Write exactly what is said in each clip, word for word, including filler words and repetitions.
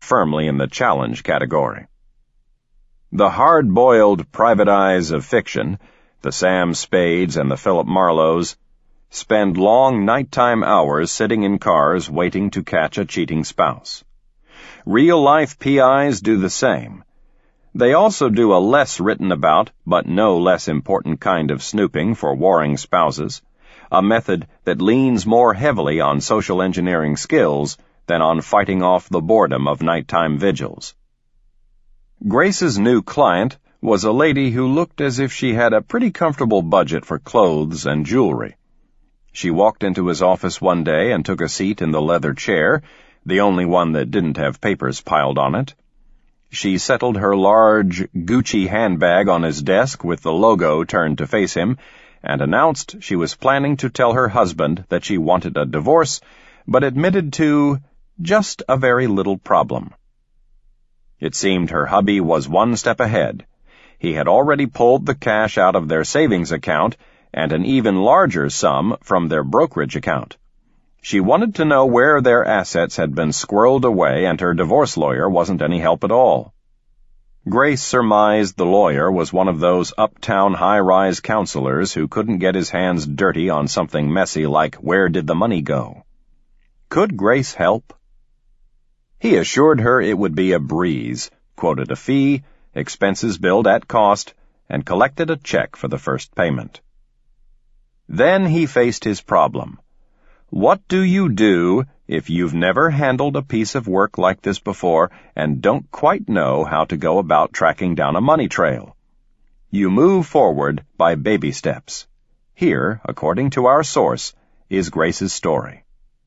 firmly in the challenge category. The hard-boiled private eyes of fiction, the Sam Spades and the Philip Marlowes, spend long nighttime hours sitting in cars waiting to catch a cheating spouse. Real-life P Is do the same. They also do a less written about, but no less important kind of snooping for warring spouses, a method that leans more heavily on social engineering skills than on fighting off the boredom of nighttime vigils. Grace's new client was a lady who looked as if she had a pretty comfortable budget for clothes and jewelry. She walked into his office one day and took a seat in the leather chair, the only one that didn't have papers piled on it. She settled her large Gucci handbag on his desk with the logo turned to face him and announced she was planning to tell her husband that she wanted a divorce, but admitted to just a very little problem. It seemed her hubby was one step ahead. He had already pulled the cash out of their savings account and an even larger sum from their brokerage account. She wanted to know where their assets had been squirreled away, and her divorce lawyer wasn't any help at all. Grace surmised the lawyer was one of those uptown high-rise counselors who couldn't get his hands dirty on something messy like where did the money go. Could Grace help? He assured her it would be a breeze, quoted a fee, expenses billed at cost, and collected a check for the first payment. Then he faced his problem. What do you do if you've never handled a piece of work like this before and don't quite know how to go about tracking down a money trail? You move forward by baby steps. Here, according to our source, is Grace's story.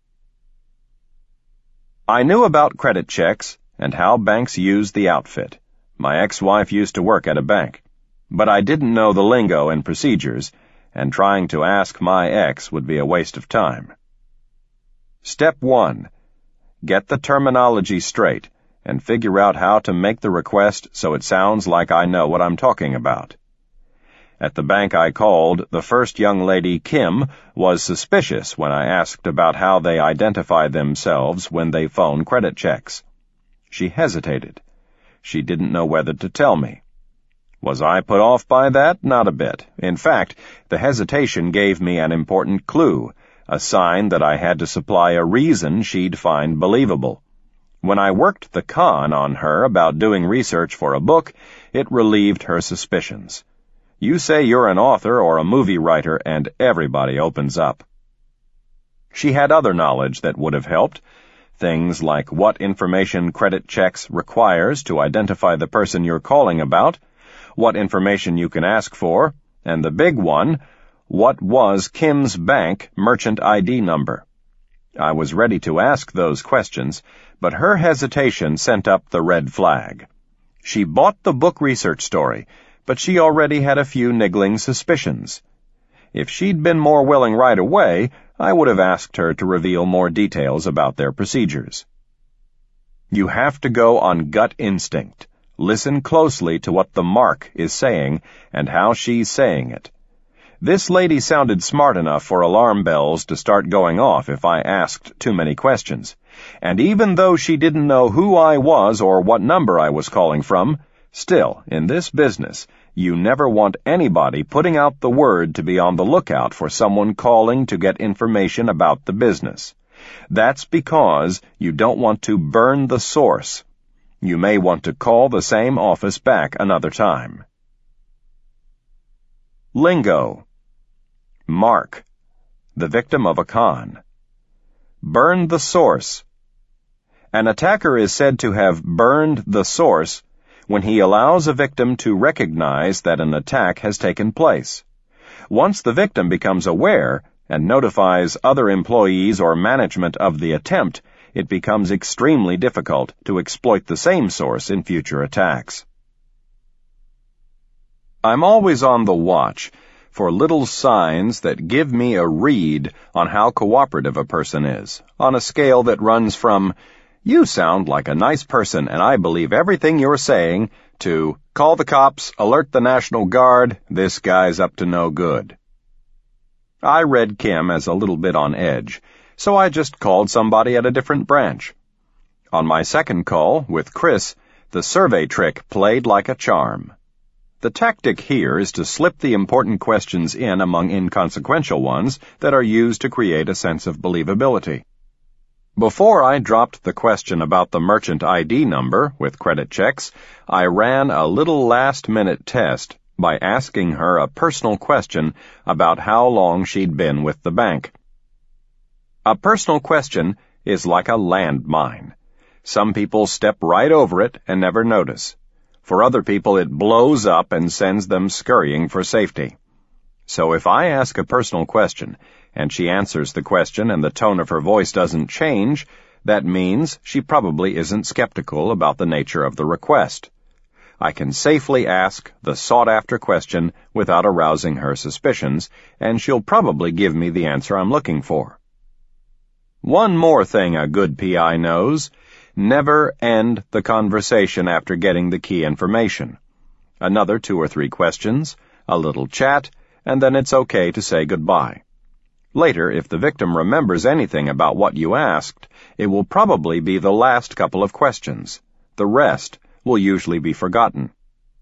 I knew about credit checks and how banks use the outfit. My ex-wife used to work at a bank. But I didn't know the lingo and procedures, and trying to ask my ex would be a waste of time. Step one. Get the terminology straight and figure out how to make the request so it sounds like I know what I'm talking about. At the bank I called, the first young lady, Kim, was suspicious when I asked about how they identify themselves when they phone credit checks. She hesitated. She didn't know whether to tell me. Was I put off by that? Not a bit. In fact, the hesitation gave me an important clue, a sign that I had to supply a reason she'd find believable. When I worked the con on her about doing research for a book, it relieved her suspicions. You say you're an author or a movie writer, and everybody opens up. She had other knowledge that would have helped, things like what information credit checks requires to identify the person you're calling about, what information you can ask for, and the big one, what was Kim's bank merchant I D number? I was ready to ask those questions, but her hesitation sent up the red flag. She bought the book research story, but she already had a few niggling suspicions. If she'd been more willing right away, I would have asked her to reveal more details about their procedures. You have to go on gut instinct. Listen closely to what the mark is saying and how she's saying it. This lady sounded smart enough for alarm bells to start going off if I asked too many questions. And even though she didn't know who I was or what number I was calling from, still, in this business, you never want anybody putting out the word to be on the lookout for someone calling to get information about the business. That's because you don't want to burn the source. You may want to call the same office back another time. Lingo. Mark. The victim of a con. Burn the source. An attacker is said to have burned the source when he allows a victim to recognize that an attack has taken place. Once the victim becomes aware and notifies other employees or management of the attempt, it becomes extremely difficult to exploit the same source in future attacks. I'm always on the watch for little signs that give me a read on how cooperative a person is, on a scale that runs from, "You sound like a nice person and I believe everything you're saying," to, "Call the cops, alert the National Guard, this guy's up to no good." I read Kim as a little bit on edge, so I just called somebody at a different branch. On my second call, with Chris, the survey trick played like a charm. The tactic here is to slip the important questions in among inconsequential ones that are used to create a sense of believability. Before I dropped the question about the merchant I D number with credit checks, I ran a little last-minute test by asking her a personal question about how long she'd been with the bank. A personal question is like a landmine. Some people step right over it and never notice. For other people, it blows up and sends them scurrying for safety. So if I ask a personal question, and she answers the question and the tone of her voice doesn't change, that means she probably isn't skeptical about the nature of the request. I can safely ask the sought-after question without arousing her suspicions, and she'll probably give me the answer I'm looking for. One more thing a good P I knows: never end the conversation after getting the key information. Another two or three questions, a little chat, and then it's okay to say goodbye. Later, if the victim remembers anything about what you asked, it will probably be the last couple of questions. The rest will usually be forgotten.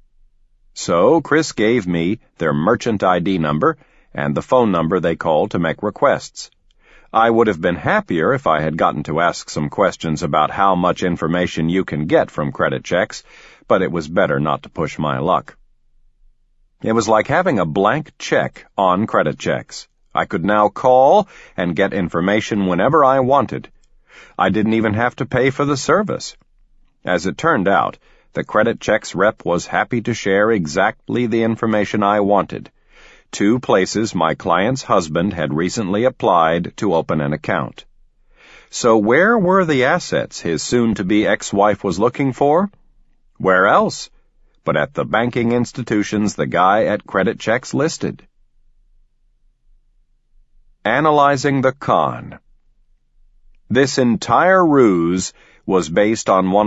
So, Chris gave me their merchant I D number and the phone number they call to make requests. I would have been happier if I had gotten to ask some questions about how much information you can get from credit checks, but it was better not to push my luck. It was like having a blank check on credit checks. I could now call and get information whenever I wanted. I didn't even have to pay for the service. As it turned out, the credit checks rep was happy to share exactly the information I wanted. Two places my client's husband had recently applied to open an account. So where were the assets his soon-to-be ex-wife was looking for? Where else but at the banking institutions the guy at Credit Checks listed? Analyzing the con. This entire ruse was based on one